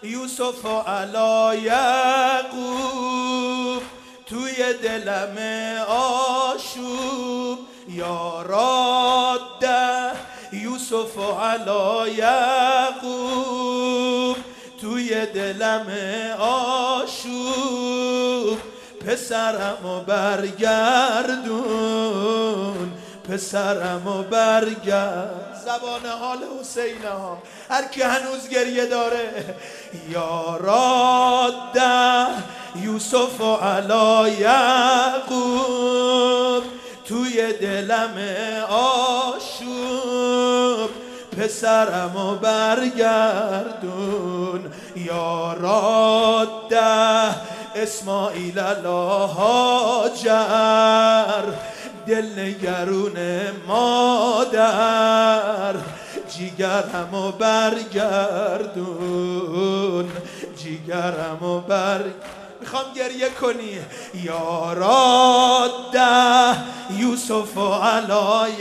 یوسف و علی یعقوب توی دلم آشوب یا راده یوسف و علی یعقوب توی دلم آشوب پسرمو برگردون پسرمو برگرد. زبان حال حسین ها هر کی هنوز گریه داره یا راده یوسف و علی یعقوب توی دلم آشوب پسرمو برگردون یا راده اسماعیل علی هاجر دلنگرون مادر جیگرمو برگردون جیگرمو میخوام گریه کنی یا راده یوسف و علی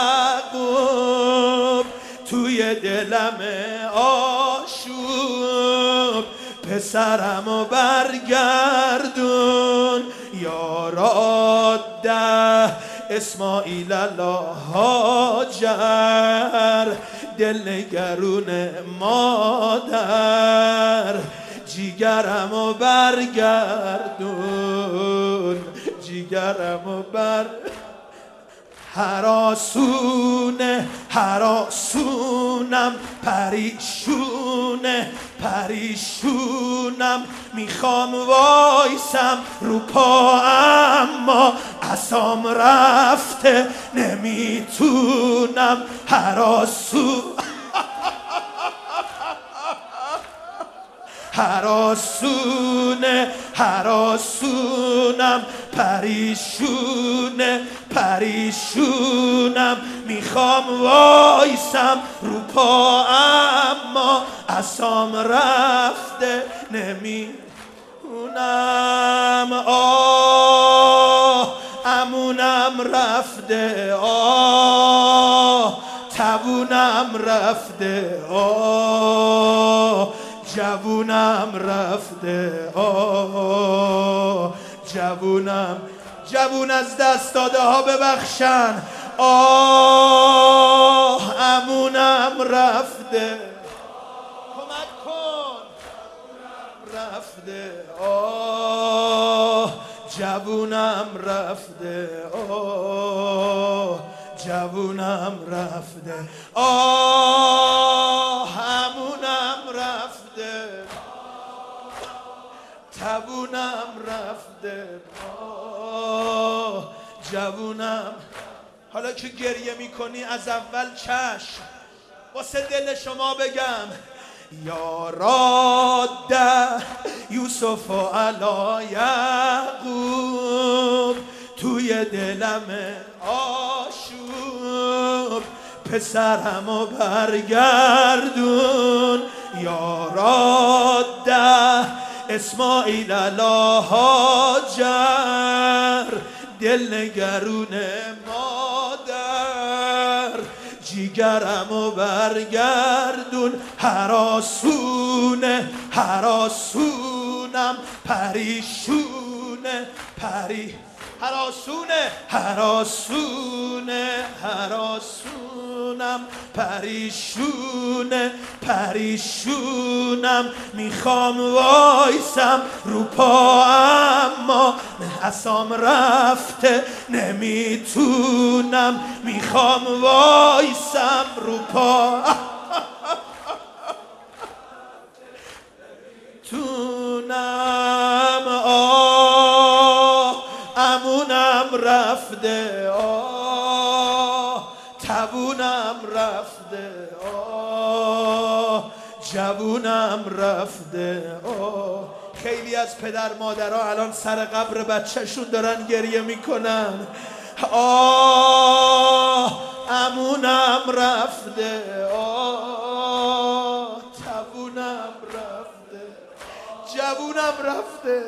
یعقوب توی دلم آشوب پسرمو برگردون یا راده اسماعیل علی هاجر دلنگرون مادر جیگرمو برگردون جیگرمو هراسونه هراسونم پریشونه پریشونم میخوام وایسم رو پا اما عصام رفته نمیتونم هراسونه هراسونم پریشونه پریشونم میخوام وایسم رو پا اما عصام رفته نمیتونم امونم رفته توونم رفته جوونم رفته جوونم جوون از دست داده ها ببخشن امونم رفته کمک کن رفته جوونم رفته جوونم رفته همونم رفته توونم رفته جوونم. حالا که گریه میکنی از اول چشم واسه دل شما بگم یا راده یوسف و علی یعقوب توی دلم آشوب پسرمو برگردون یا راده اسماعیل علی هاجر دلنگرون مادر جیگرمو برگردون هراسونه هراسونم پریشونه هراسونه هراسونه هراسونم پریشونه پریشونم میخوام وایسم رو پا اما عصام رفته نمیتونم میخوام وایسم رو پا تونم امونم رفته توونم رفته جوونم رفته خیلی از پدر مادرها الان سر قبر بچهشون دارن گریه میکنن امونم رفته توونم رفته جوونم رفته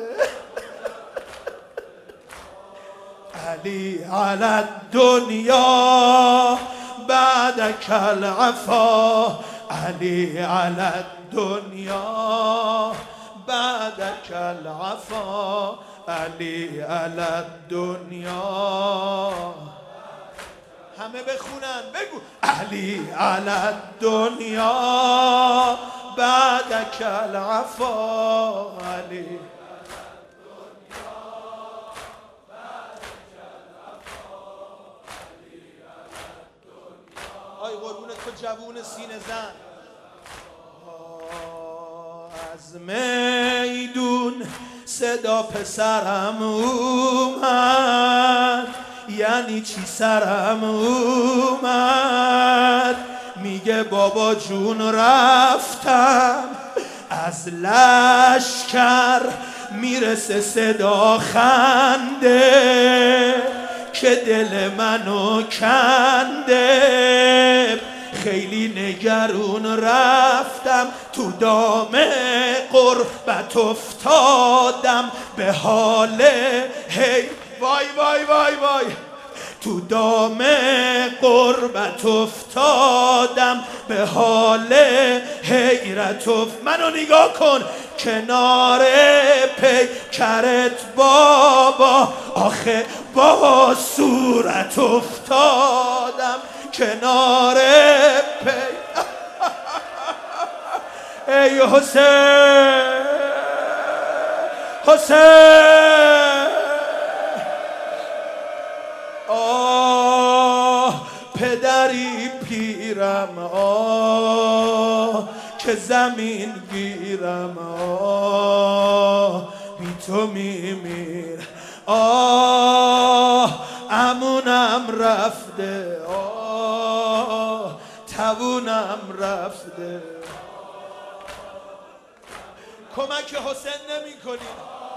علی علی الدنیا بعدک العفا علی علی الدنیا بعدک العفا علی علی الدنیا. همه بخونن بگو علی علی الدنیا بعدک العفا علی. آی قربون تو جوون سینه زن. از میدون صدا پسرم اومد، یعنی چی سرم اومد، میگه بابا جون رفتم از لشکر، میرسه صدا خنده که دل منو کنده. خیلی نگرون رفتم تو دام قربت افتادم به حال هی وای وای وای وای. تو دام قربت افتادم به حال حیرت منو نگاه کن کنار پیکرت بابا، آخه با صورت افتادم کنار ای حسین حسین. آه پدری پیرم، آه که زمین گیرم، آه بی تو میمیر، آه امونم رفته، آه توونم رفته. کمک حسین نمی کنی،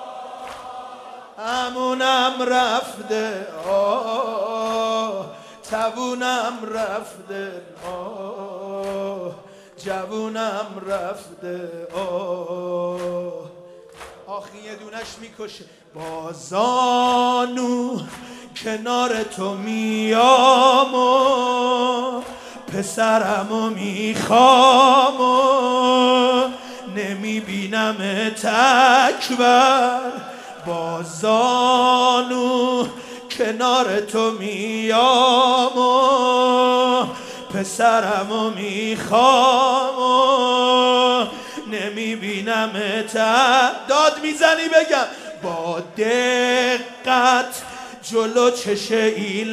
امونم رفته، آه توونم رفته، آه جوونم رفته، آه آخی یه دونش میکشه. با زانو کنار تو میام و پسرمو میخوام و نمیبینم تکبر. با زانو کنار تو میام و پسرمو میخوام و نمیبینم داد میزنی بگم. با دقت جلو چش این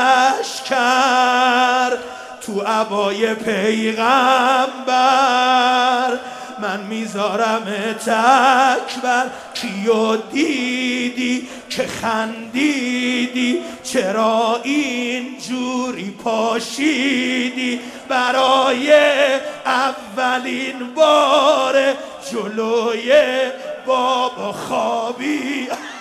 لشکر تو عبای پیغمبر من میذارم تکبر. کیو دیدی که خندیدی، چرا این جوری پاشیدی، برای اولین بار جلوی بابا خوابی.